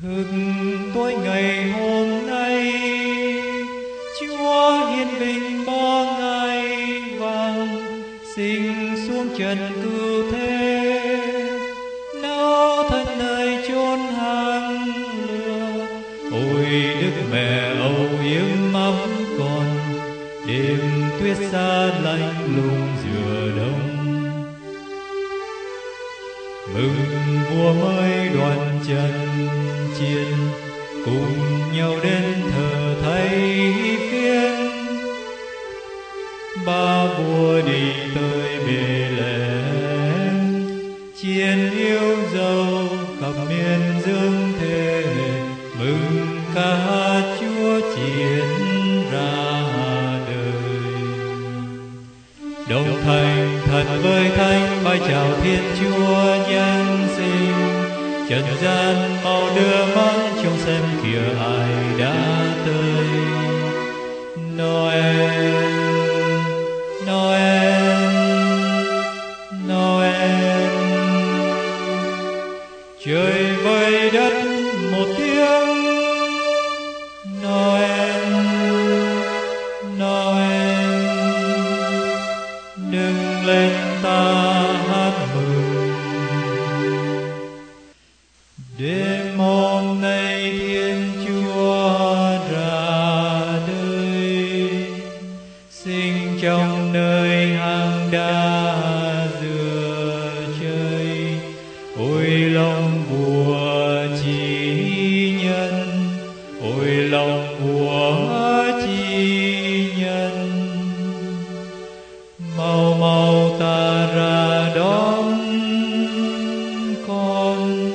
Thức tối ngày hôm nay, Chúa hiển vinh ba ngày vàng, sinh xuống trần cứu thế, náo thân nơi chốn hang lửa. Ôi Đức Mẹ âu yếm ấm con, đêm tuyết xa lạnh lùng giữa đông. Mừng vua mới đoàn chân chiên, cùng nhau đến thờ thay phiên. Ba vua đi tới Bê-lêm, chiên yêu dấu khắp miền dương thế. Mừng ca hát Chúa chiến ra đời. Đồng thành thật với thánh bài chào Thiên Chúa nhân sinh. Trần gian mau đưa mắt trông xem kìa ai đã tới. Noel, Noel, Noel. Trời vơi đất một tiếng Noel, Noel. Nâng lên ta hát mừng. Đêm hôm nay Thiên Chúa ra đời, sinh trong nơi hang đá giữa trời. Ôi lòng vua chi nhân, ôi lòng vua chi nhân. Mau mau ta ra đón con,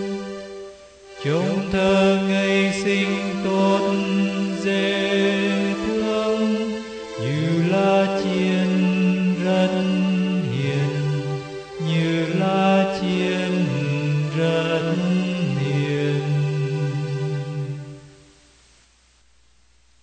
trông thơ ngày sinh tốt dễ thương. Như lá chiên rất hiền, như lá chiên rất